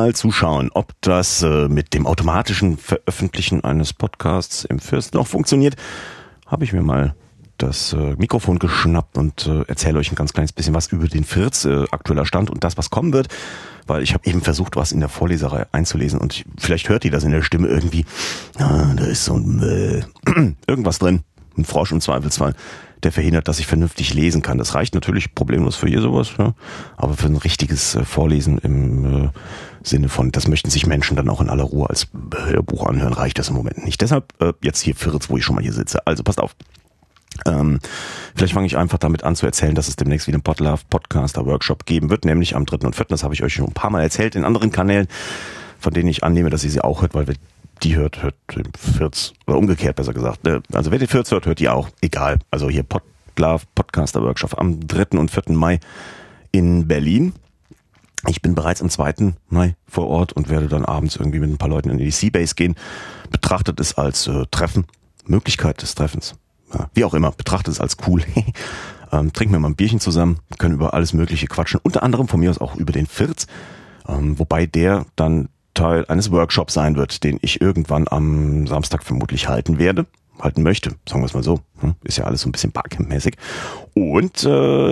mal zuschauen, ob das mit dem automatischen Veröffentlichen eines Podcasts im First noch funktioniert, habe ich mir mal das Mikrofon geschnappt und erzähle euch ein ganz kleines bisschen was über den Firz, aktueller Stand und das, was kommen wird, weil ich habe eben versucht, was in der Vorleserei einzulesen und vielleicht hört ihr das in der Stimme irgendwie, da ist so ein irgendwas drin, ein Frosch im Zweifelsfall, der verhindert, dass ich vernünftig lesen kann. Das reicht natürlich problemlos für hier sowas, ja, aber für ein richtiges Vorlesen im Sinne von, das möchten sich Menschen dann auch in aller Ruhe als Hörbuch anhören, reicht das im Moment nicht. Deshalb jetzt hier Firz, wo ich schon mal hier sitze. Also passt auf. Vielleicht fange ich einfach damit an zu erzählen, dass es demnächst wieder einen Podlove Podcaster Workshop geben wird, nämlich am 3. und 4. Das habe ich euch schon ein paar Mal erzählt in anderen Kanälen, von denen ich annehme, dass ihr sie auch hört, weil die hört den Firz, oder umgekehrt besser gesagt. Also wer den Firz hört, hört die auch. Egal. Also hier Podlove Podcaster Workshop am 3. und 4. Mai in Berlin. Ich bin bereits am 2. Mai vor Ort und werde dann abends irgendwie mit ein paar Leuten in die Seabase gehen. Betrachtet es als Treffen, Möglichkeit des Treffens. Ja, wie auch immer, betrachtet es als cool. Trinken wir mal ein Bierchen zusammen, können über alles Mögliche quatschen. Unter anderem von mir aus auch über den Firz, wobei der dann Teil eines Workshops sein wird, den ich irgendwann am Samstag vermutlich halten möchte, sagen wir es mal so. Ist ja alles so ein bisschen Barcamp-mäßig. Und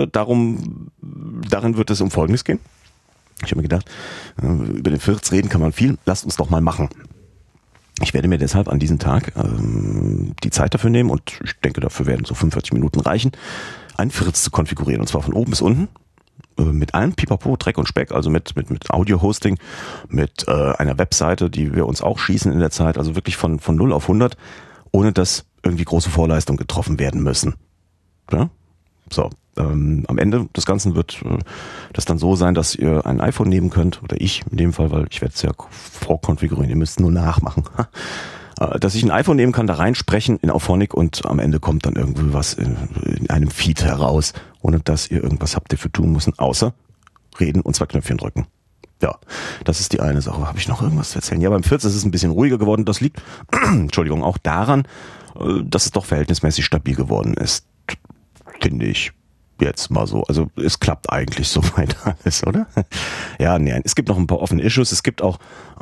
darin wird es um Folgendes gehen. Ich habe mir gedacht, über den Firz reden kann man viel, lasst uns doch mal machen. Ich werde mir deshalb an diesem Tag die Zeit dafür nehmen und ich denke, dafür werden so 45 Minuten reichen, einen Firz zu konfigurieren. Und zwar von oben bis unten mit allem Pipapo, Dreck und Speck, also mit Audio-Hosting, mit einer Webseite, die wir uns auch schießen in der Zeit, also wirklich von 0 auf 100, ohne dass irgendwie große Vorleistungen getroffen werden müssen. Ja? So, am Ende des Ganzen wird das dann so sein, dass ihr ein iPhone nehmen könnt, oder ich in dem Fall, weil ich werde es ja vorkonfigurieren, ihr müsst nur nachmachen, dass ich ein iPhone nehmen kann, da reinsprechen in Auphonic und am Ende kommt dann irgendwie was in einem Feed heraus, ohne dass ihr irgendwas habt dafür tun müssen, außer reden und 2 Knöpfchen drücken. Ja, das ist die eine Sache. Habe ich noch irgendwas zu erzählen? Ja, beim Firz ist es ein bisschen ruhiger geworden. Das liegt, Entschuldigung, auch daran, dass es doch verhältnismäßig stabil geworden ist, finde ich. Jetzt mal so. Also es klappt eigentlich soweit alles, oder? Ja, nee, es gibt noch ein paar offene Issues. Es gibt auch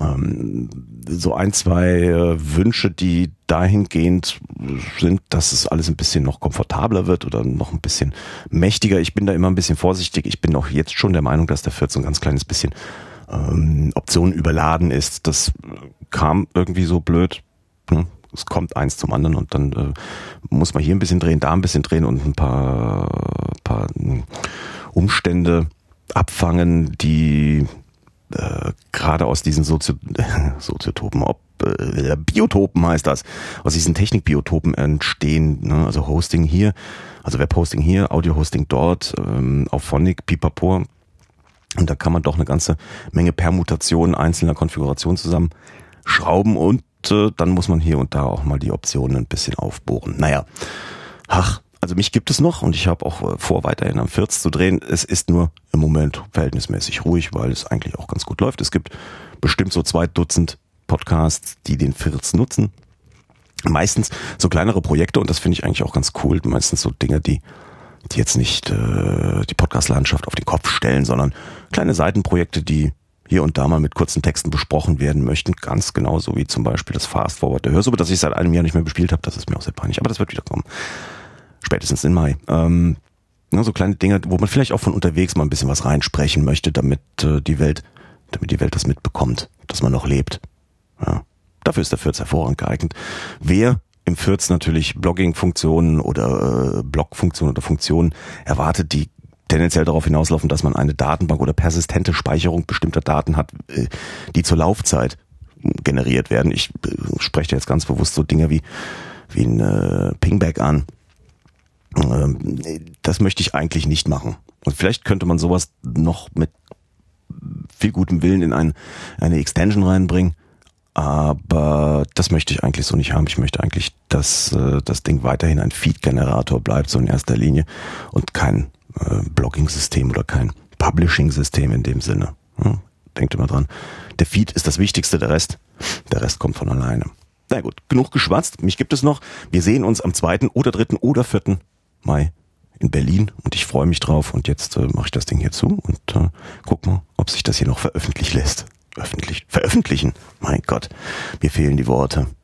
so 1, 2 Wünsche, die dahingehend sind, dass es alles ein bisschen noch komfortabler wird oder noch ein bisschen mächtiger. Ich bin da immer ein bisschen vorsichtig. Ich bin auch jetzt schon der Meinung, dass der 14 ein ganz kleines bisschen Optionen überladen ist. Das kam irgendwie so blöd. Es kommt eins zum anderen und dann muss man hier ein bisschen drehen, da ein bisschen drehen und ein paar Umstände abfangen, die gerade aus diesen Soziotopen, Biotopen heißt das, aus diesen Technikbiotopen entstehen, ne? Also Hosting hier, also Webhosting hier, Audio-Hosting dort, Auphonic, Pipapo. Und da kann man doch eine ganze Menge Permutationen einzelner Konfigurationen zusammenschrauben und dann muss man hier und da auch mal die Optionen ein bisschen aufbohren. Naja, also mich gibt es noch und ich habe auch vor, weiterhin am Firz zu drehen. Es ist nur im Moment verhältnismäßig ruhig, weil es eigentlich auch ganz gut läuft. Es gibt bestimmt so 2 Dutzend Podcasts, die den Firz nutzen. Meistens so kleinere Projekte und das finde ich eigentlich auch ganz cool. Meistens so Dinge, die jetzt nicht die Podcast-Landschaft auf den Kopf stellen, sondern kleine Seitenprojekte, die hier und da mal mit kurzen Texten besprochen werden möchten, ganz genauso wie zum Beispiel das Fast Forward der Hörsuppe, das ich seit einem Jahr nicht mehr bespielt habe, das ist mir auch sehr peinlich, aber das wird wieder kommen. Spätestens im Mai. So kleine Dinge, wo man vielleicht auch von unterwegs mal ein bisschen was reinsprechen möchte, damit die Welt das mitbekommt, dass man noch lebt. Ja. Dafür ist der Firz hervorragend geeignet. Wer im Firz natürlich Blogging-Funktionen oder Blog-Funktionen oder Funktionen erwartet, die tendenziell darauf hinauslaufen, dass man eine Datenbank oder persistente Speicherung bestimmter Daten hat, die zur Laufzeit generiert werden. Ich spreche jetzt ganz bewusst so Dinge wie ein Pingback an. Das möchte ich eigentlich nicht machen. Und vielleicht könnte man sowas noch mit viel gutem Willen in eine Extension reinbringen, aber das möchte ich eigentlich so nicht haben. Ich möchte eigentlich, dass das Ding weiterhin ein Feed-Generator bleibt, so in erster Linie, und kein Blogging-System oder kein Publishing-System in dem Sinne. Denkt immer dran. Der Feed ist das Wichtigste, der Rest kommt von alleine. Na gut, genug geschwatzt. Mich gibt es noch. Wir sehen uns am 2. oder 3. oder 4. Mai in Berlin und ich freue mich drauf. Und jetzt mache ich das Ding hier zu und guck mal, ob sich das hier noch veröffentlichen lässt. Veröffentlichen? Mein Gott, mir fehlen die Worte.